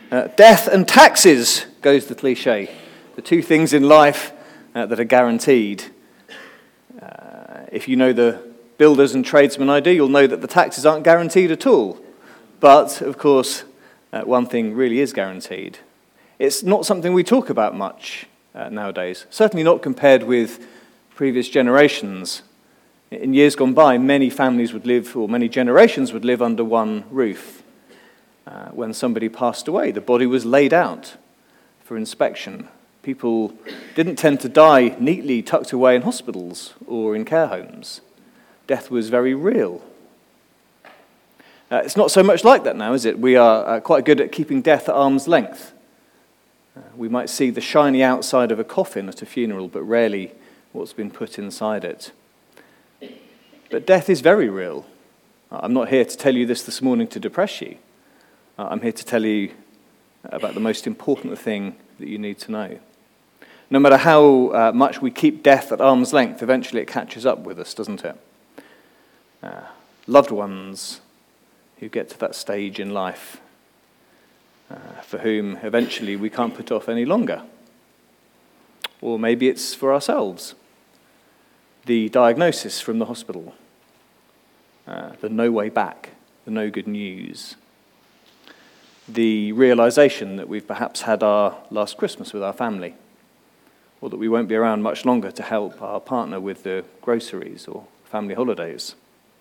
Death and taxes, goes the cliche. The two things in life that are guaranteed. If you know the builders and tradesmen I do, you'll know that the taxes aren't guaranteed at all. But, of course, one thing really is guaranteed. It's not something we talk about much nowadays, certainly not compared with previous generations. In years gone by, many families would live, or many generations would live under one roof. When somebody passed away, the body was laid out for inspection. People didn't tend to die neatly tucked away in hospitals or in care homes. Death was very real. It's not so much like that now, is it? We are quite good at keeping death at arm's length. We might see the shiny outside of a coffin at a funeral, but rarely what's been put inside it. But death is very real. I'm not here to tell you this morning to depress you. I'm here to tell you about the most important thing that you need to know. No matter how much we keep death at arm's length, eventually it catches up with us, doesn't it? Loved ones who get to that stage in life, for whom eventually we can't put off any longer. Or maybe it's for ourselves. The diagnosis from the hospital, the no way back, the no good news. The realization that we've perhaps had our last Christmas with our family, or that we won't be around much longer to help our partner with the groceries or family holidays.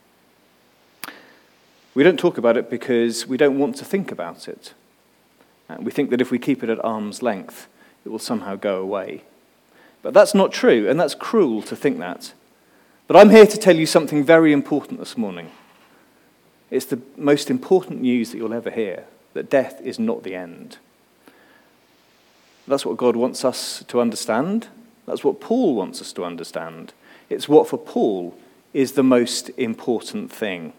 We don't talk about it because we don't want to think about it. We think that if we keep it at arm's length, it will somehow go away. But that's not true, and that's cruel to think that. But I'm here to tell you something very important this morning. It's the most important news that you'll ever hear, that death is not the end. That's what God wants us to understand. That's what Paul wants us to understand. It's what for Paul is the most important thing.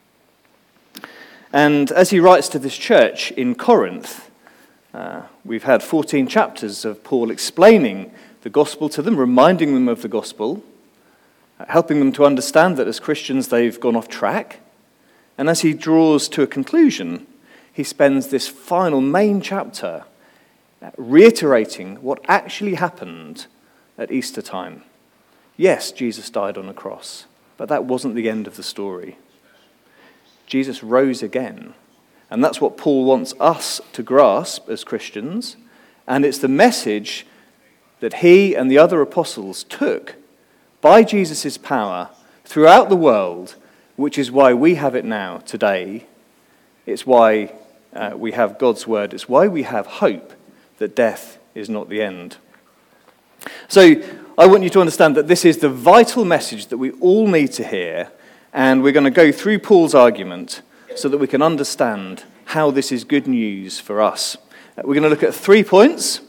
And as he writes to this church in Corinth, we've had 14 chapters of Paul explaining the gospel to them, reminding them of the gospel, helping them to understand that as Christians they've gone off track. And as he draws to a conclusion, he spends this final main chapter reiterating what actually happened at Easter time. Yes, Jesus died on a cross, but that wasn't the end of the story. Jesus rose again, and that's what Paul wants us to grasp as Christians, and it's the message that he and the other apostles took by Jesus' power throughout the world, which is why we have it now, today. It's why we have God's word. It's why we have hope that death is not the end. So I want you to understand that this is the vital message that we all need to hear, and we're going to go through Paul's argument so that we can understand how this is good news for us. We're going to look at 3 points.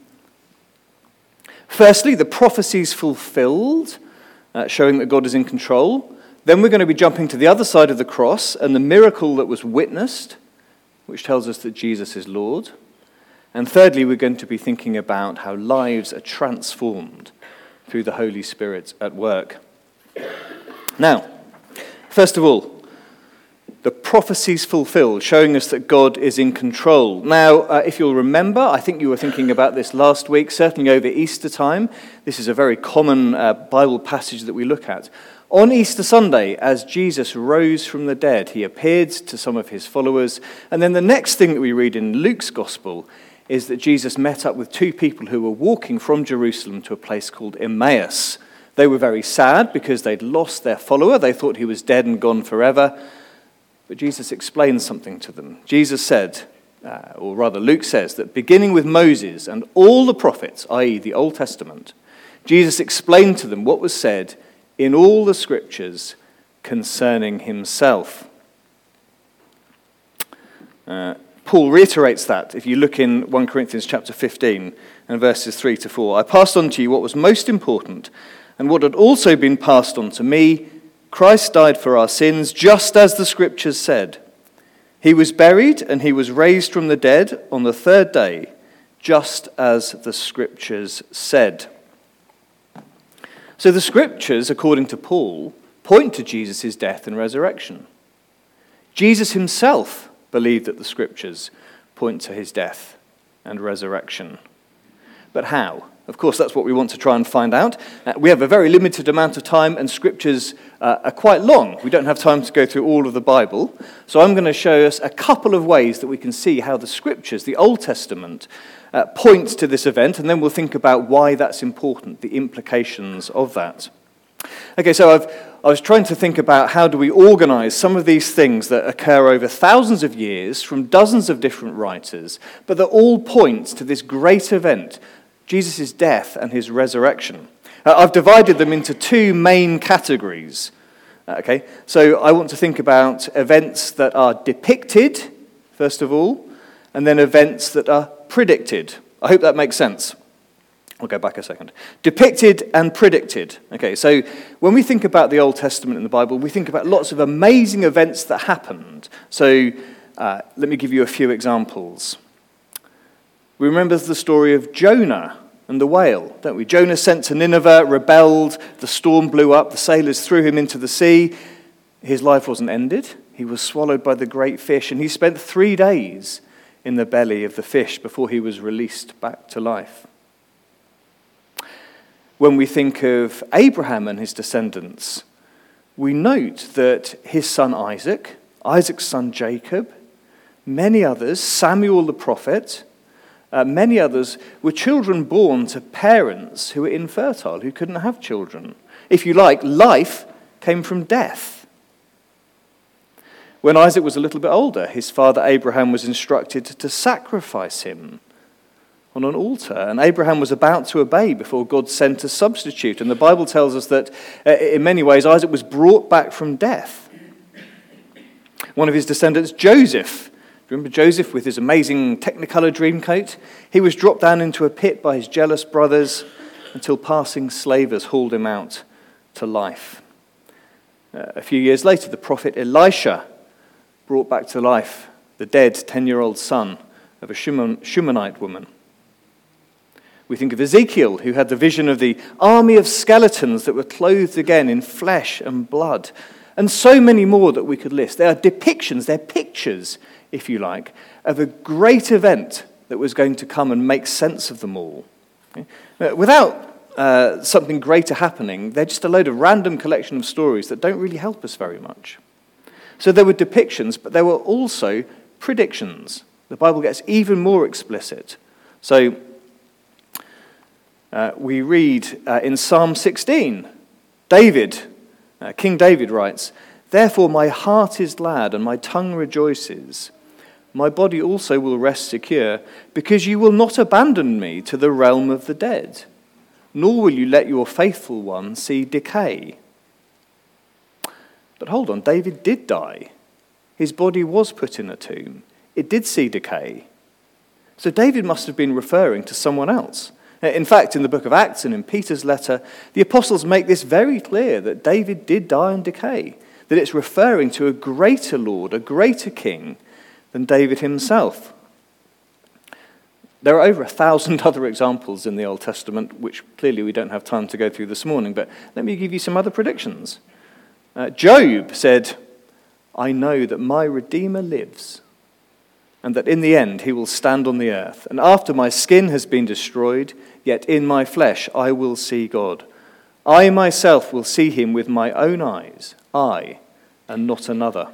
Firstly, the prophecies fulfilled, showing that God is in control. Then we're going to be jumping to the other side of the cross and the miracle that was witnessed, which tells us that Jesus is Lord. And thirdly, we're going to be thinking about how lives are transformed through the Holy Spirit at work. Now, first of all, the prophecies fulfilled, showing us that God is in control. Now, if you'll remember, I think you were thinking about this last week, certainly over Easter time. This is a very common Bible passage that we look at. On Easter Sunday, as Jesus rose from the dead, he appeared to some of his followers. And then the next thing that we read in Luke's Gospel is that Jesus met up with 2 people who were walking from Jerusalem to a place called Emmaus. They were very sad because they'd lost their follower. They thought he was dead and gone forever. But Jesus explained something to them. Jesus said, or rather Luke says, that beginning with Moses and all the prophets, i.e. the Old Testament, Jesus explained to them what was said in all the scriptures concerning himself. Paul reiterates that if you look in 1 Corinthians chapter 15 and verses 3 to 4. I passed on to you what was most important and what had also been passed on to me. Christ died for our sins, just as the scriptures said. He was buried and he was raised from the dead on the 3rd day, just as the scriptures said. So the scriptures, according to Paul, point to Jesus' death and resurrection. Jesus himself believed that the scriptures point to his death and resurrection. But how? Of course, that's what we want to try and find out. We have a very limited amount of time, and scriptures are quite long. We don't have time to go through all of the Bible. So I'm going to show us a couple of ways that we can see how the scriptures, the Old Testament, points to this event, and then we'll think about why that's important, the implications of that. Okay, so I was trying to think about how do we organize some of these things that occur over thousands of years from dozens of different writers, but that all point to this great event, Jesus' death and his resurrection. I've divided them into two main categories. Okay, so I want to think about events that are depicted, first of all, and then events that are predicted. I hope that makes sense. I'll go back a second. Depicted and predicted. Okay, so when we think about the Old Testament in the Bible, we think about lots of amazing events that happened. So let me give you a few examples. We remember the story of Jonah and the whale, don't we? Jonah sent to Nineveh, rebelled, the storm blew up, the sailors threw him into the sea. His life wasn't ended. He was swallowed by the great fish, and he spent 3 days in the belly of the fish before he was released back to life. When we think of Abraham and his descendants, we note that his son Isaac, Isaac's son Jacob, many others, Samuel the prophet, many others were children born to parents who were infertile, who couldn't have children. If you like, life came from death. When Isaac was a little bit older, his father Abraham was instructed to sacrifice him on an altar, and Abraham was about to obey before God sent a substitute. And the Bible tells us that in many ways Isaac was brought back from death. One of his descendants, Joseph, remember Joseph with his amazing Technicolor dreamcoat? He was dropped down into a pit by his jealous brothers until passing slavers hauled him out to life. A few years later, the prophet Elisha brought back to life the dead 10-year-old son of a Shumanite woman. We think of Ezekiel, who had the vision of the army of skeletons that were clothed again in flesh and blood, and so many more that we could list. They are depictions, they're pictures, if you like, of a great event that was going to come and make sense of them all. Okay? Without something greater happening, they're just a load of random collection of stories that don't really help us very much. So there were depictions, but there were also predictions. The Bible gets even more explicit. So we read in Psalm 16, King David writes, "Therefore my heart is glad and my tongue rejoices. My body also will rest secure, because you will not abandon me to the realm of the dead, nor will you let your faithful one see decay." But hold on, David did die. His body was put in a tomb. It did see decay. So David must have been referring to someone else. In fact, in the book of Acts and in Peter's letter, the apostles make this very clear that David did die and decay, that it's referring to a greater Lord, a greater king than David himself. There are over 1,000 other examples in the Old Testament, which clearly we don't have time to go through this morning, but let me give you some other predictions. Job said, "I know that my Redeemer lives, and that in the end he will stand on the earth. And after my skin has been destroyed, yet in my flesh I will see God. I myself will see him with my own eyes, I, and not another."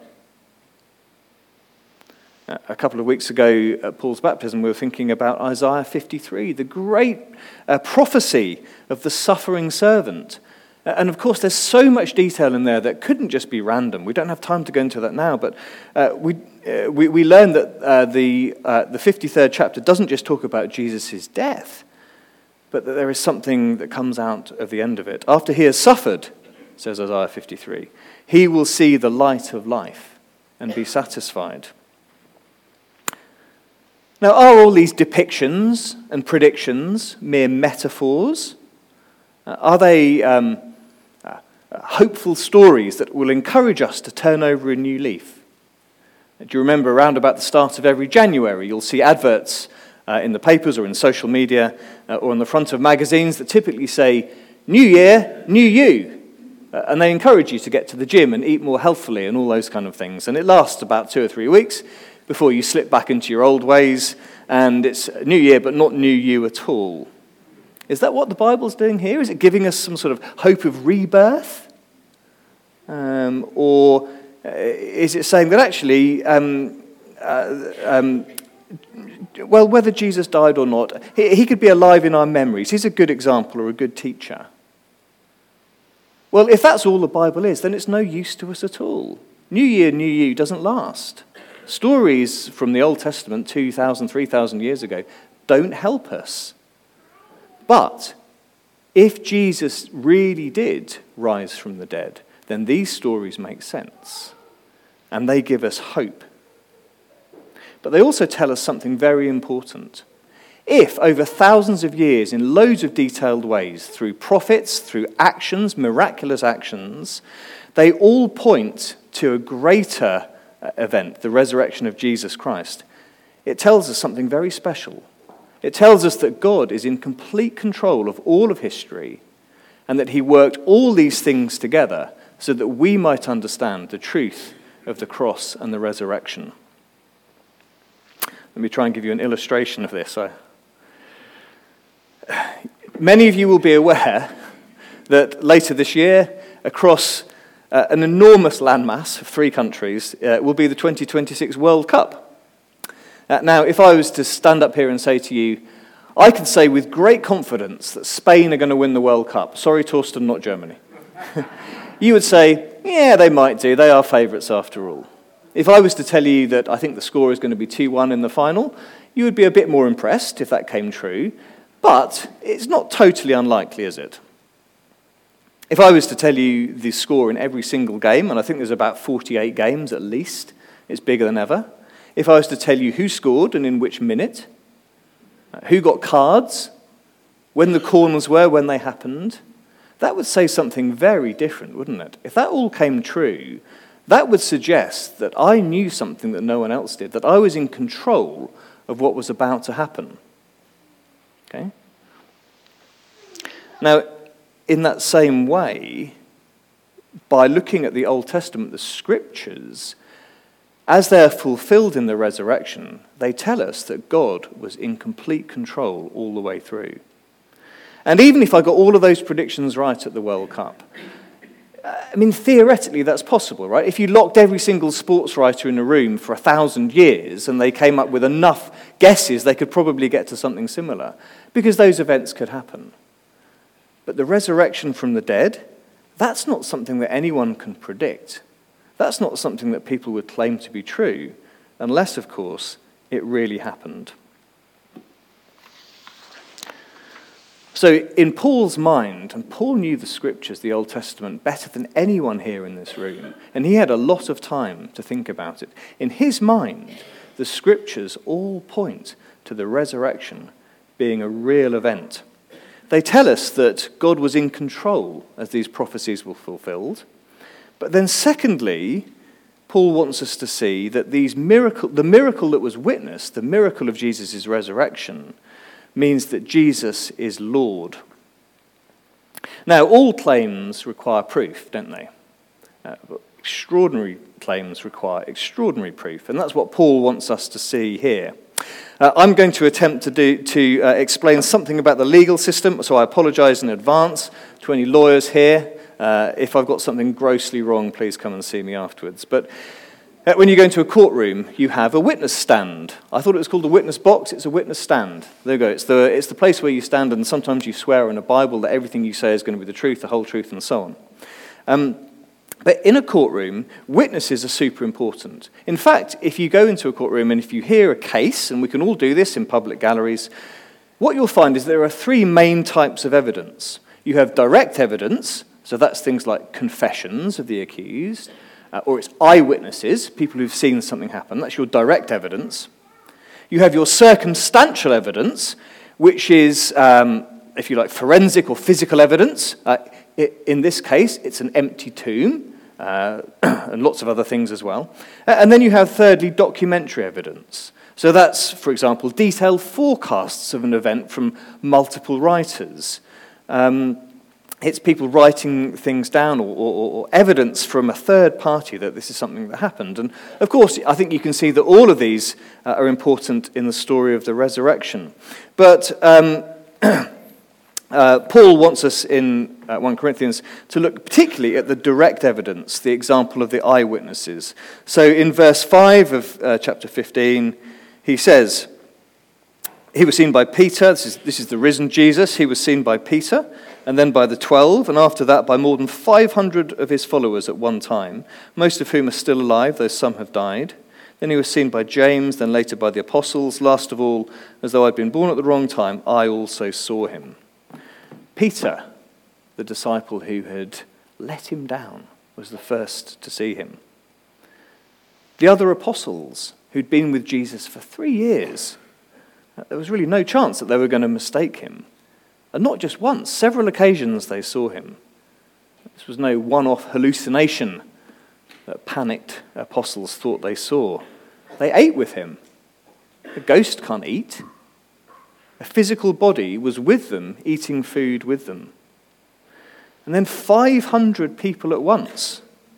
A couple of weeks ago at Paul's baptism, we were thinking about Isaiah 53, the great prophecy of the suffering servant. And of course, there's so much detail in there that couldn't just be random. We don't have time to go into that now, but we learn that the 53rd chapter doesn't just talk about Jesus' death, but that there is something that comes out of the end of it. After he has suffered, says Isaiah 53, he will see the light of life and be satisfied. Now, are all these depictions and predictions mere metaphors? Are they hopeful stories that will encourage us to turn over a new leaf? Do you remember around about the start of every January, you'll see adverts in the papers or in social media or on the front of magazines that typically say, "New year, new you." And they encourage you to get to the gym and eat more healthfully and all those kind of things. And it lasts about 2 or 3 weeks. before you slip back into your old ways, and it's a new year, but not new you at all. Is that what the Bible's doing here? Is it giving us some sort of hope of rebirth? Or is it saying that actually, well, whether Jesus died or not, he could be alive in our memories. He's a good example or a good teacher. Well, if that's all the Bible is, then it's no use to us at all. New Year, New You doesn't last. Stories from the Old Testament 2,000, 3,000 years ago don't help us. But if Jesus really did rise from the dead, then these stories make sense. And they give us hope. But they also tell us something very important. If, over thousands of years, in loads of detailed ways, through prophets, through actions, miraculous actions, they all point to a greater event, the resurrection of Jesus Christ, it tells us something very special. It tells us that God is in complete control of all of history, and that he worked all these things together so that we might understand the truth of the cross and the resurrection. Let me try and give you an illustration of this. Many of you will be aware that later this year, across an enormous landmass of 3 countries, will be the 2026 World Cup. Now, if I was to stand up here and say to you, I can say with great confidence that Spain are going to win the World Cup. Sorry, Torsten, not Germany. You would say, yeah, they might do. They are favourites after all. If I was to tell you that I think the score is going to be 2-1 in the final, you would be a bit more impressed if that came true. But it's not totally unlikely, is it? If I was to tell you the score in every single game, and I think there's about 48 games at least, it's bigger than ever. If I was to tell you who scored and in which minute, who got cards, when the corners were, when they happened, that would say something very different, wouldn't it? If that all came true, that would suggest that I knew something that no one else did, that I was in control of what was about to happen. Okay? Now, in that same way, by looking at the Old Testament, the scriptures, as they are fulfilled in the resurrection, they tell us that God was in complete control all the way through. And even if I got all of those predictions right at the World Cup, I mean, theoretically that's possible, right? If you locked every single sports writer in a room for 1,000 years and they came up with enough guesses, they could probably get to something similar, because those events could happen. But the resurrection from the dead, that's not something that anyone can predict. That's not something that people would claim to be true, unless, of course, it really happened. So in Paul's mind, and Paul knew the scriptures, the Old Testament, better than anyone here in this room, and he had a lot of time to think about it. In his mind, the scriptures all point to the resurrection being a real event. They tell us that God was in control as these prophecies were fulfilled. But then secondly, Paul wants us to see that the miracle that was witnessed, the miracle of Jesus' resurrection, means that Jesus is Lord. Now, all claims require proof, don't they? Extraordinary claims require extraordinary proof, and that's what Paul wants us to see here. I'm going to attempt to explain something about the legal system, so I apologize in advance to any lawyers here. If I've got something grossly wrong, please come and see me afterwards. But when you go into a courtroom, you have a witness stand. I thought it was called a witness box. It's a witness stand. There you go. It's the place where you stand, and sometimes you swear in a Bible that everything you say is going to be the truth, the whole truth, and so on. But in a courtroom, witnesses are super important. In fact, if you go into a courtroom and if you hear a case, and we can all do this in public galleries, what you'll find is there are 3 main types of evidence. You have direct evidence, so that's things like confessions of the accused, or it's eyewitnesses, people who've seen something happen. That's your direct evidence. You have your circumstantial evidence, which is, if you like, forensic or physical evidence. In this case, it's an empty tomb, and lots of other things as well. And then you have, thirdly, documentary evidence. So that's, for example, detailed forecasts of an event from multiple writers. it's people writing things down or evidence from a third party that this is something that happened. And of course, I think you can see that all of these are important in the story of the resurrection. But Paul wants us in 1 Corinthians to look particularly at the direct evidence, the example of the eyewitnesses. So in verse 5 of chapter 15, he says, he was seen by Peter, this is the risen Jesus, he was seen by Peter, and then by the 12, and after that by more than 500 of his followers at one time, most of whom are still alive, though some have died. Then he was seen by James, then later by the apostles. Last of all, as though I'd been born at the wrong time, I also saw him. Peter, the disciple who had let him down, was the first to see him. The other apostles, who'd been with Jesus for 3 years, there was really no chance that they were going to mistake him. And not just once, several occasions they saw him. This was no one-off hallucination that panicked apostles thought they saw. They ate with him. A ghost can't eat. A physical body was with them, eating food with them. And then 500 people at once.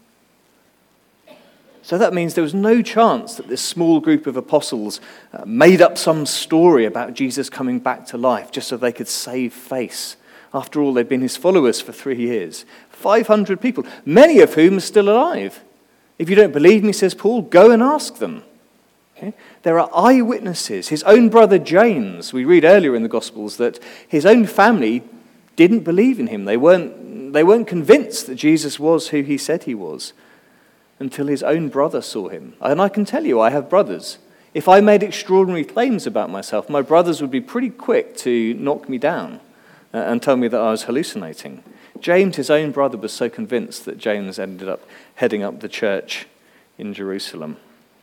So that means there was no chance that this small group of apostles made up some story about Jesus coming back to life just so they could save face. After all, they'd been his followers for 3 years. 500 people, many of whom are still alive. If you don't believe me, says Paul, go and ask them. Okay? There are eyewitnesses. His own brother James, we read earlier in the Gospels that his own family didn't believe in him. They weren't convinced that Jesus was who he said he was until his own brother saw him. And I can tell you, I have brothers. If I made extraordinary claims about myself, my brothers would be pretty quick to knock me down and tell me that I was hallucinating. James, his own brother, was so convinced that James ended up heading up the church in Jerusalem.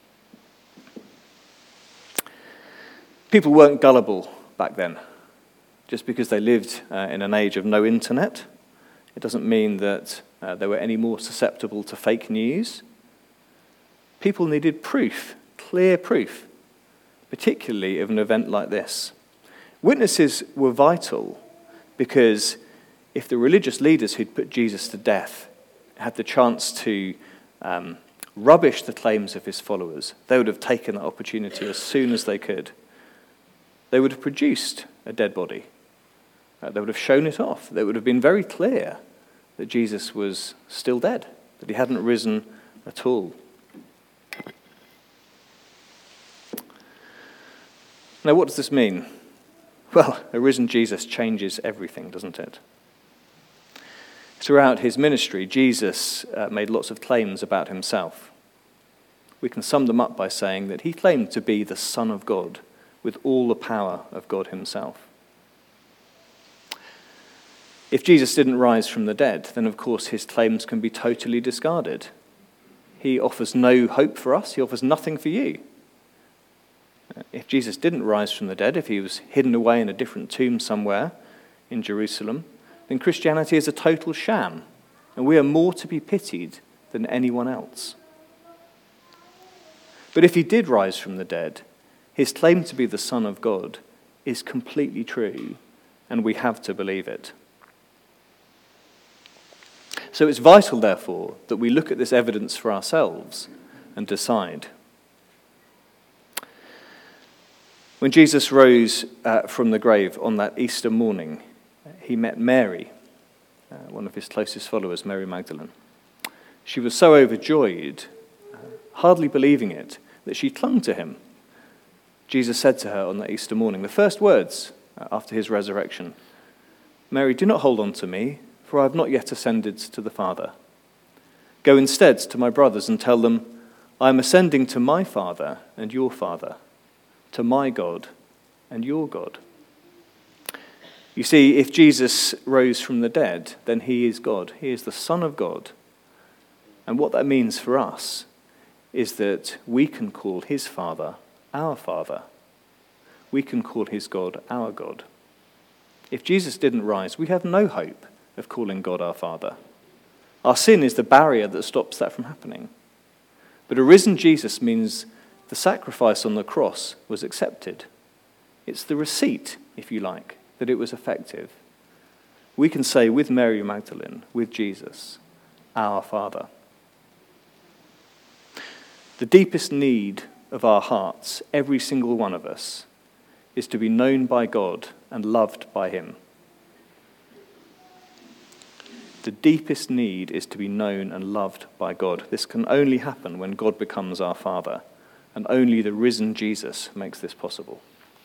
People weren't gullible back then. Just because they lived in an age of no internet, it doesn't mean that they were any more susceptible to fake news. People needed proof, clear proof, particularly of an event like this. Witnesses were vital because if the religious leaders who'd put Jesus to death had the chance to rubbish the claims of his followers, they would have taken that opportunity as soon as they could. They would have produced a dead body. They would have shown it off. They would have been very clear that Jesus was still dead, that he hadn't risen at all. Now, what does this mean? Well, a risen Jesus changes everything, doesn't it? Throughout his ministry, Jesus made lots of claims about himself. We can sum them up by saying that he claimed to be the Son of God with all the power of God himself. If Jesus didn't rise from the dead, then of course his claims can be totally discarded. He offers no hope for us. He offers nothing for you. If Jesus didn't rise from the dead, if he was hidden away in a different tomb somewhere in Jerusalem, then Christianity is a total sham, and we are more to be pitied than anyone else. But if he did rise from the dead, his claim to be the Son of God is completely true, and we have to believe it. So it's vital, therefore, that we look at this evidence for ourselves and decide. When Jesus rose from the grave on that Easter morning, he met Mary, one of his closest followers, Mary Magdalene. She was so overjoyed, hardly believing it, that she clung to him. Jesus said to her on that Easter morning, the first words after his resurrection, "Mary, do not hold on to me, for I have not yet ascended to the Father. Go instead to my brothers and tell them, I am ascending to my Father and your Father, to my God and your God." You see, if Jesus rose from the dead, then he is God. He is the Son of God. And what that means for us is that we can call his Father our Father. We can call his God our God. If Jesus didn't rise, we have no hope of calling God our Father. Our sin is the barrier that stops that from happening. But a risen Jesus means the sacrifice on the cross was accepted. It's the receipt, if you like, that it was effective. we can say with Mary Magdalene, with Jesus, our Father. The deepest need of our hearts, every single one of us, is to be known by God and loved by him. The deepest need is to be known and loved by God. This can only happen when God becomes our Father, and only the risen Jesus makes this possible.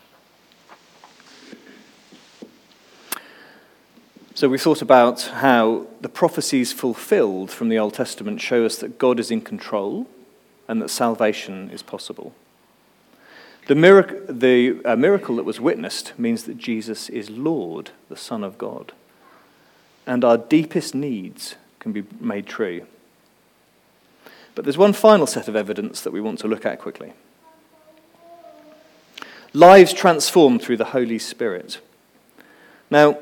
So we thought about how the prophecies fulfilled from the Old Testament show us that God is in control and that salvation is possible. The miracle that was witnessed means that Jesus is Lord, the Son of God, and our deepest needs can be made true. But there's one final set of evidence that we want to look at quickly. Lives transformed through the Holy Spirit. Now,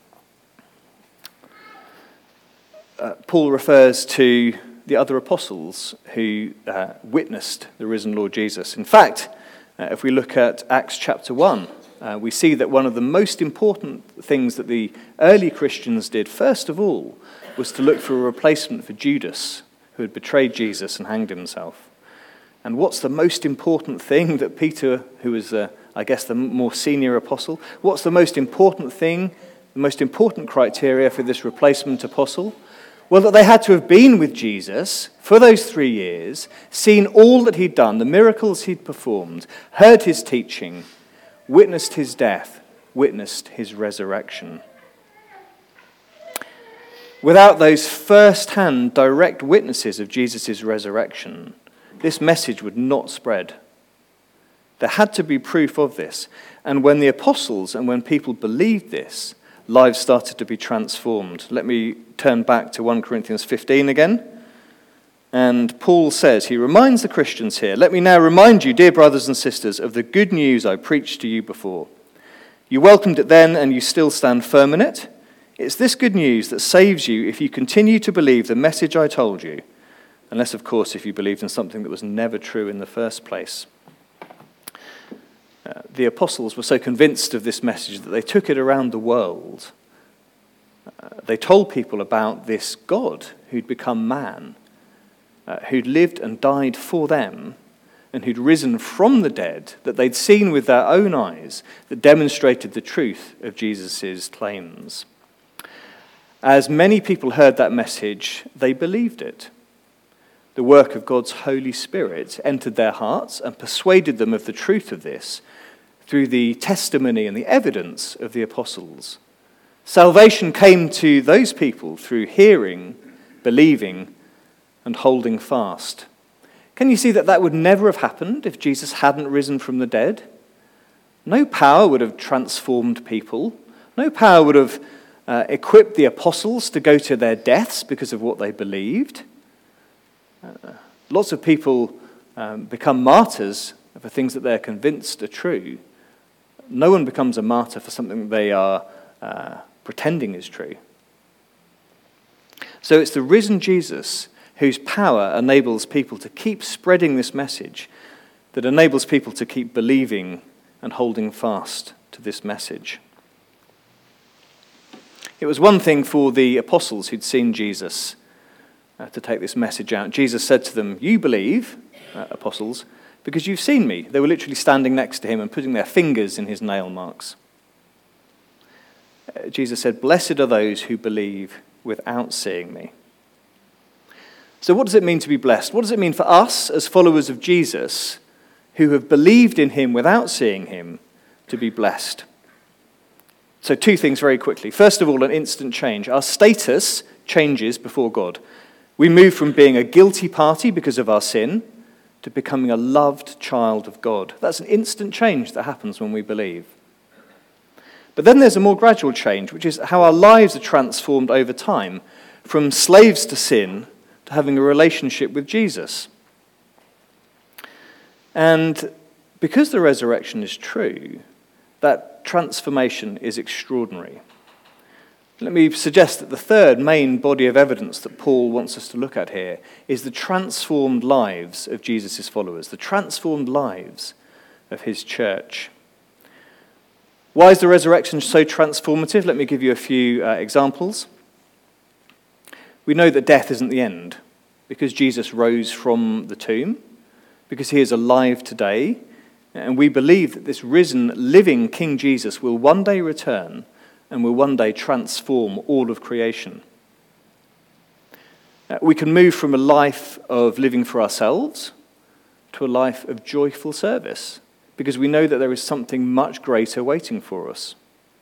Paul refers to the other apostles who witnessed the risen Lord Jesus. In fact, if we look at Acts chapter 1, we see that one of the most important things that the early Christians did, first of all, was to look for a replacement for Judas, who had betrayed Jesus and hanged himself. And what's the most important thing that Peter, who was, I guess, the more senior apostle, what's the most important thing, the most important criteria for this replacement apostle? Well, that they had to have been with Jesus for those 3 years, seen all that he'd done, the miracles he'd performed, heard his teaching, witnessed his death, witnessed his resurrection. Without those first-hand direct witnesses of Jesus' resurrection, this message would not spread. There had to be proof of this. And when the apostles and when people believed this, lives started to be transformed. Let me turn back to 1 Corinthians 15 again. And Paul says, he reminds the Christians here, "Let me now remind you, dear brothers and sisters, of the good news I preached to you before. You welcomed it then and you still stand firm in it. It's this good news that saves you if you continue to believe the message I told you, unless, of course, if you believed in something that was never true in the first place." The apostles were so convinced of this message that they took it around the world. They told people about this God who'd become man, who'd lived and died for them, and who'd risen from the dead, that they'd seen with their own eyes, that demonstrated the truth of Jesus' claims. As many people heard that message, they believed it. The work of God's Holy Spirit entered their hearts and persuaded them of the truth of this through the testimony and the evidence of the apostles. Salvation came to those people through hearing, believing, and holding fast. Can you see that that would never have happened if Jesus hadn't risen from the dead? No power would have transformed people. No power would have equipped the apostles to go to their deaths because of what they believed. Lots of people become martyrs for things that they're convinced are true. No one becomes a martyr for something they are pretending is true. So it's the risen Jesus whose power enables people to keep spreading this message, that enables people to keep believing and holding fast to this message. It was one thing for the apostles who'd seen Jesus to take this message out. Jesus said to them, "You believe, apostles, because you've seen me." They were literally standing next to him and putting their fingers in his nail marks. Jesus said, "Blessed are those who believe without seeing me." So what does it mean to be blessed? What does it mean for us as followers of Jesus who have believed in him without seeing him to be blessed? So 2 things very quickly. First of all, an instant change. Our status changes before God. We move from being a guilty party because of our sin to becoming a loved child of God. That's an instant change that happens when we believe. But then there's a more gradual change, which is how our lives are transformed over time, from slaves to sin to having a relationship with Jesus. And because the resurrection is true, that transformation is extraordinary. Let me suggest that the third main body of evidence that Paul wants us to look at here is the transformed lives of Jesus' followers, the transformed lives of his church. Why is the resurrection so transformative? Let me give you a few examples. We know that death isn't the end because Jesus rose from the tomb, because he is alive today, and we believe that this risen, living King Jesus will one day return and will one day transform all of creation. We can move from a life of living for ourselves to a life of joyful service because we know that there is something much greater waiting for us.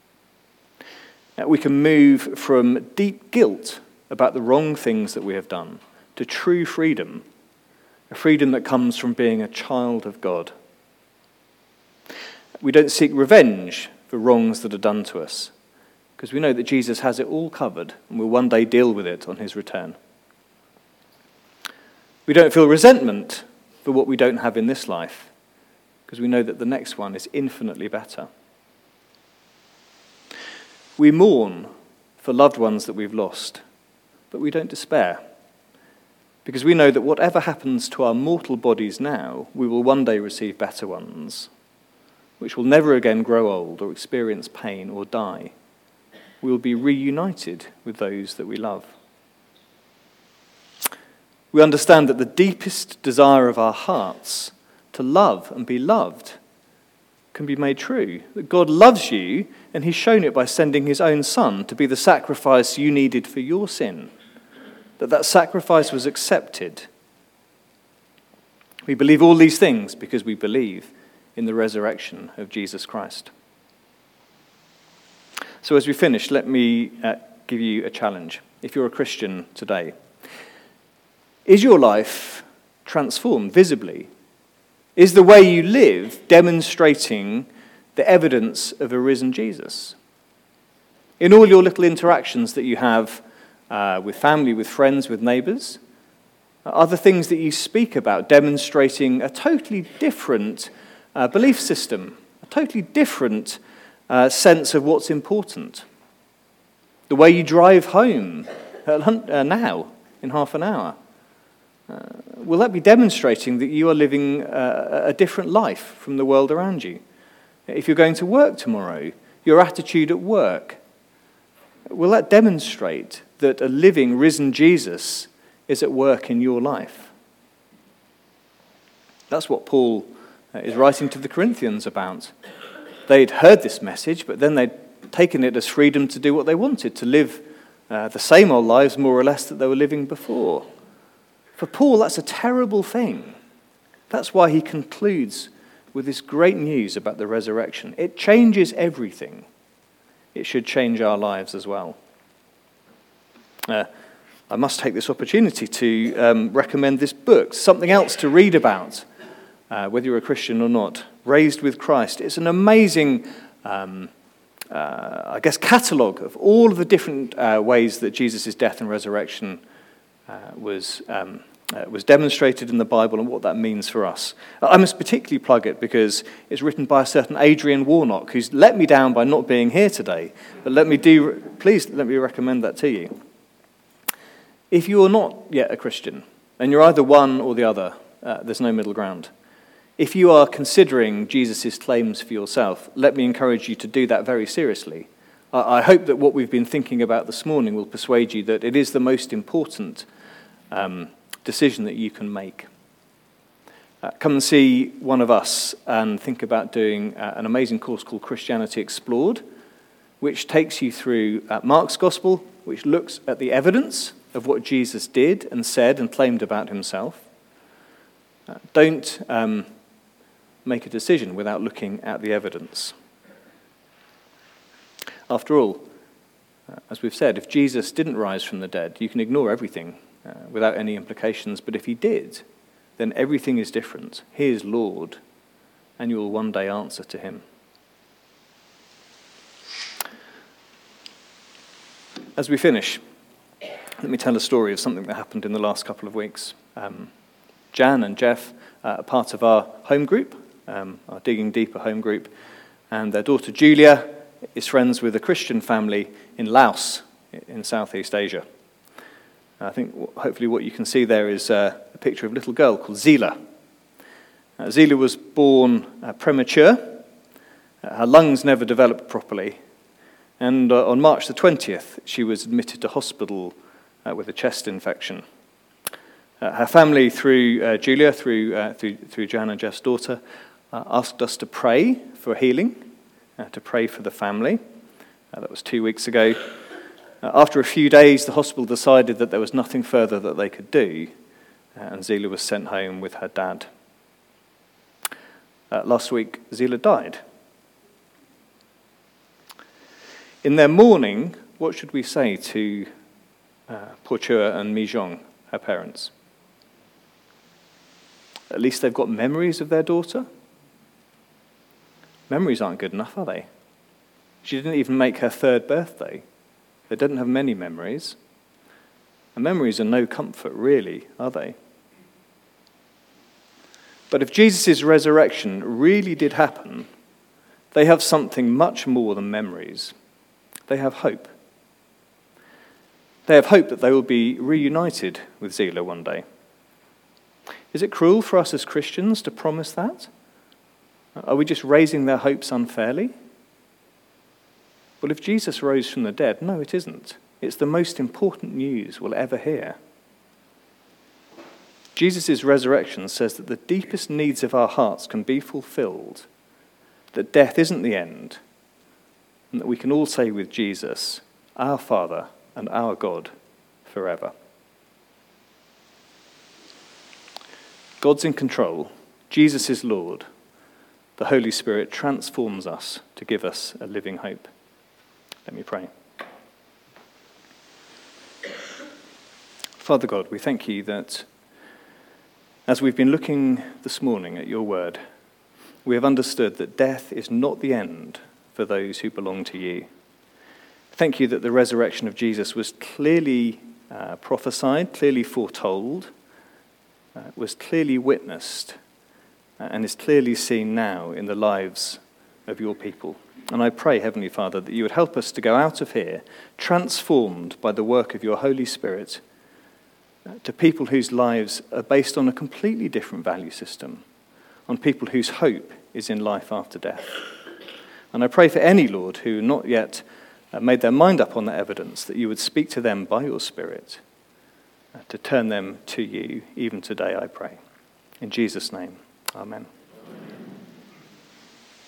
We can move from deep guilt about the wrong things that we have done to true freedom, a freedom that comes from being a child of God. We don't seek revenge for wrongs that are done to us because we know that Jesus has it all covered and will one day deal with it on his return. We don't feel resentment for what we don't have in this life because we know that the next one is infinitely better. We mourn for loved ones that we've lost, but we don't despair because we know that whatever happens to our mortal bodies now, we will one day receive better ones, which will never again grow old or experience pain or die. We will be reunited with those that we love. We understand that the deepest desire of our hearts to love and be loved can be made true. That God loves you, and he's shown it by sending his own Son to be the sacrifice you needed for your sin. That sacrifice was accepted. We believe all these things because we believe in the resurrection of Jesus Christ. So as we finish, let me give you a challenge. If you're a Christian today, is your life transformed visibly? Is the way you live demonstrating the evidence of a risen Jesus? In all your little interactions that you have with family, with friends, with neighbours, are the things that you speak about demonstrating a totally different belief system, a totally different sense of what's important? The way you drive home now in half an hour, will that be demonstrating that you are living a different life from the world around you? If you're going to work tomorrow, your attitude at work, will that demonstrate that a living, risen Jesus is at work in your life? That's what Paul is writing to the Corinthians about. They'd heard this message, but then they'd taken it as freedom to do what they wanted, to live the same old lives, more or less, that they were living before. For Paul, that's a terrible thing. That's why he concludes with this great news about the resurrection. It changes everything. It should change our lives as well. I must take this opportunity to recommend this book, something else to read about, whether you're a Christian or not. Raised with Christ. It's an amazing, catalogue of all of the different ways that Jesus' death and resurrection was demonstrated in the Bible and what that means for us. I must particularly plug it because it's written by a certain Adrian Warnock, who's let me down by not being here today. But please let me recommend that to you. If you are not yet a Christian, and you're either one or the other, there's no middle ground. If you are considering Jesus' claims for yourself, let me encourage you to do that very seriously. I hope that what we've been thinking about this morning will persuade you that it is the most important decision that you can make. Come and see one of us and think about doing an amazing course called Christianity Explored, which takes you through Mark's Gospel, which looks at the evidence of what Jesus did and said and claimed about himself. Don't make a decision without looking at the evidence. After all, as we've said, if Jesus didn't rise from the dead, you can ignore everything without any implications. But if he did, then everything is different. He is Lord, and you will one day answer to him. As we finish, let me tell a story of something that happened in the last couple of weeks. Jan and Jeff are part of our home group, our Digging Deeper home group, and their daughter Julia is friends with a Christian family in Laos in Southeast Asia. I think hopefully what you can see there is a picture of a little girl called Zila. Zila was born premature, Her lungs never developed properly, and on March the 20th, she was admitted to hospital with a chest infection. Her family, through Julia, through Jan and Jeff's daughter, asked us to pray for healing, to pray for the family. That was 2 weeks ago. After a few days, the hospital decided that there was nothing further that they could do, and Zila was sent home with her dad. Last week, Zila died. In their mourning, what should we say to Porchua and Mijong, her parents? At least they've got memories of their daughter. Memories aren't good enough, are they? She didn't even make her 3rd birthday. They didn't have many memories. And memories are no comfort, really, are they? But if Jesus' resurrection really did happen, they have something much more than memories. They have hope. They have hope that they will be reunited with Zila one day. Is it cruel for us as Christians to promise that? Are we just raising their hopes unfairly? Well, if Jesus rose from the dead, no, it isn't. It's the most important news we'll ever hear. Jesus' resurrection says that the deepest needs of our hearts can be fulfilled, that death isn't the end, and that we can all say with Jesus, our Father and our God forever. God's in control. Jesus is Lord. The Holy Spirit transforms us to give us a living hope. Let me pray. Father God, we thank you that as we've been looking this morning at your word, we have understood that death is not the end for those who belong to you. Thank you that the resurrection of Jesus was clearly prophesied, clearly foretold, was clearly witnessed, and is clearly seen now in the lives of your people. And I pray, Heavenly Father, that you would help us to go out of here transformed by the work of your Holy Spirit to people whose lives are based on a completely different value system, on people whose hope is in life after death. And I pray for any, Lord, who not yet made their mind up on that evidence, that you would speak to them by your Spirit to turn them to you, even today, I pray. In Jesus' name, amen.